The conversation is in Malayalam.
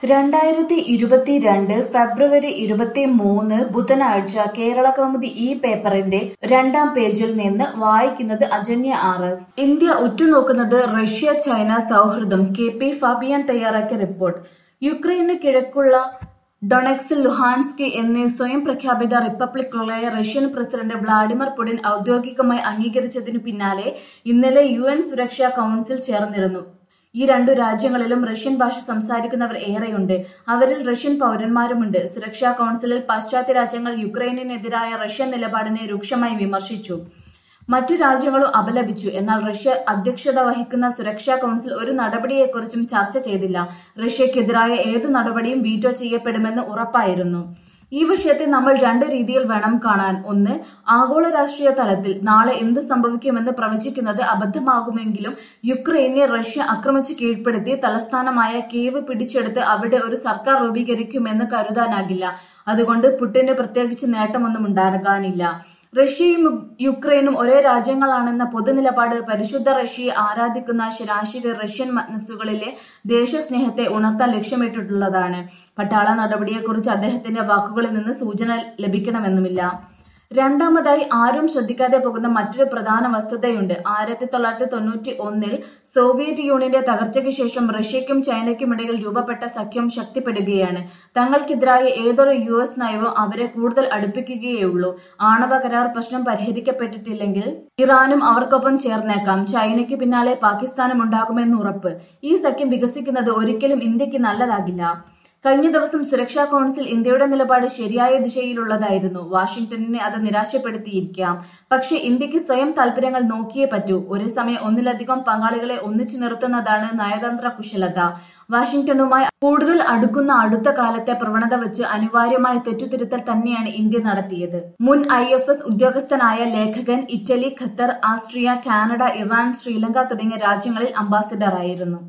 2022 ഫെബ്രുവരി 23 ബുധനാഴ്ച കേരളകൗമുദി ഈ പേപ്പറിന്റെ രണ്ടാം പേജിൽ നിന്ന് വായിക്കുന്നത് അജന്യ ആർ.എസ്. ഇന്ത്യ ഉറ്റുനോക്കുന്നത് റഷ്യ ചൈന സൗഹൃദം. കെ.പി. ഫാബിയൻ തയ്യാറാക്കിയ റിപ്പോർട്ട്. യുക്രൈന് കിഴക്കുള്ള ഡൊണെറ്റ്സ്ക്, ലുഹാൻസ്ക് എന്നീ സ്വയം പ്രഖ്യാപിത റിപ്പബ്ലിക്കുകളെ റഷ്യൻ പ്രസിഡന്റ് വ്ളാഡിമിർ പുടിൻ ഔദ്യോഗികമായി അംഗീകരിച്ചതിനു പിന്നാലെ ഇന്നലെ UN സുരക്ഷാ കൗൺസിൽ ചേർന്നിരുന്നു. ഈ രണ്ടു രാജ്യങ്ങളിലും റഷ്യൻ ഭാഷ സംസാരിക്കുന്നവർ ഏറെയുണ്ട്. അവരിൽ റഷ്യൻ പൗരന്മാരുമുണ്ട്. സുരക്ഷാ കൗൺസിലിൽ പാശ്ചാത്യ രാജ്യങ്ങൾ യുക്രൈനെതിരായ റഷ്യൻ നിലപാടിനെ രൂക്ഷമായി വിമർശിച്ചു. മറ്റു രാജ്യങ്ങളും അപലപിച്ചു. എന്നാൽ റഷ്യ അധ്യക്ഷത വഹിക്കുന്ന സുരക്ഷാ കൗൺസിൽ ഒരു നടപടിയെക്കുറിച്ചും ചർച്ച ചെയ്തില്ല. റഷ്യക്കെതിരായ ഏതു നടപടിയും വീറ്റോ ചെയ്യപ്പെടുമെന്ന് ഉറപ്പായിരുന്നു. ഈ വിഷയത്തെ നമ്മൾ രണ്ട് രീതിയിൽ വേണം കാണാൻ. ഒന്ന്, ആഗോള രാഷ്ട്രീയ തലത്തിൽ നാളെ എന്ത് സംഭവിക്കുമെന്ന് പ്രവചിക്കുന്നത് അബദ്ധമാകുമെങ്കിലും യുക്രൈനെ റഷ്യ ആക്രമിച്ച് കീഴ്പ്പെടുത്തി തലസ്ഥാനമായ കീവ് പിടിച്ചെടുത്ത് അവിടെ ഒരു സർക്കാർ രൂപീകരിക്കുമെന്ന് കരുതാനാകില്ല. അതുകൊണ്ട് പുടിന് പ്രത്യേകിച്ച് നേട്ടമൊന്നും ഉണ്ടാകാനില്ല. റഷ്യയും യുക്രൈനും ഒരേ രാജ്യങ്ങളാണെന്ന പൊതുനിലപാട് പരിശുദ്ധ റഷ്യയെ ആരാധിക്കുന്ന ശരാശരി റഷ്യൻ മനസ്സുകളിലെ ദേശസ്നേഹത്തെ ഉണർത്താൻ ലക്ഷ്യമിട്ടിട്ടുള്ളതാണ്. പട്ടാള നടപടിയെക്കുറിച്ച് അദ്ദേഹത്തിന്റെ വാക്കുകളിൽ നിന്ന് സൂചന ലഭിക്കണമെന്നുമില്ല. രണ്ടാമതായി, ആരും ശ്രദ്ധിക്കാതെ പോകുന്ന മറ്റൊരു പ്രധാന വസ്തുതയുണ്ട്. 1991 സോവിയറ്റ് യൂണിയന്റെ തകർച്ചയ്ക്ക് ശേഷം റഷ്യയ്ക്കും ചൈനയ്ക്കുമിടയിൽ രൂപപ്പെട്ട സഖ്യം ശക്തിപ്പെടുകയാണ്. തങ്ങൾക്കെതിരായ ഏതൊരു US നയവും അവരെ കൂടുതൽ അടുപ്പിക്കുകയുള്ളൂ. ആണവ കരാർ പ്രശ്നം പരിഹരിക്കപ്പെട്ടിട്ടില്ലെങ്കിൽ ഇറാനും അവർക്കൊപ്പം ചേർന്നേക്കാം. ചൈനയ്ക്ക് പിന്നാലെ പാകിസ്ഥാനും ഉണ്ടാകുമെന്ന് ഉറപ്പ്. ഈ സഖ്യം വികസിക്കുന്നത് ഒരിക്കലും ഇന്ത്യക്ക് നല്ലതാകില്ല. കഴിഞ്ഞ ദിവസം സുരക്ഷാ കൗൺസിൽ ഇന്ത്യയുടെ നിലപാട് ശരിയായ ദിശയിലുള്ളതായിരുന്നു. വാഷിംഗ്ടണിനെ അത് നിരാശപ്പെടുത്തിയിരിക്കാം. പക്ഷേ ഇന്ത്യക്ക് സ്വയം താൽപര്യങ്ങൾ നോക്കിയേ പറ്റൂ. ഒരേ സമയം ഒന്നിലധികം പങ്കാളികളെ ഒന്നിച്ചു നിർത്തുന്നതാണ് നയതന്ത്ര കുശലത. വാഷിംഗ്ടണുമായി കൂടുതൽ അടുക്കുന്ന അടുത്ത കാലത്തെ പ്രവണത വെച്ച് അനിവാര്യമായ തെറ്റുതിരുത്തൽ തന്നെയാണ് ഇന്ത്യ നടത്തിയത്. മുൻ IFS ഉദ്യോഗസ്ഥനായ ലേഖകൻ Italy, Qatar, Austria, Canada, Iran, Sri തുടങ്ങിയ രാജ്യങ്ങളിൽ അംബാസിഡറായിരുന്നു.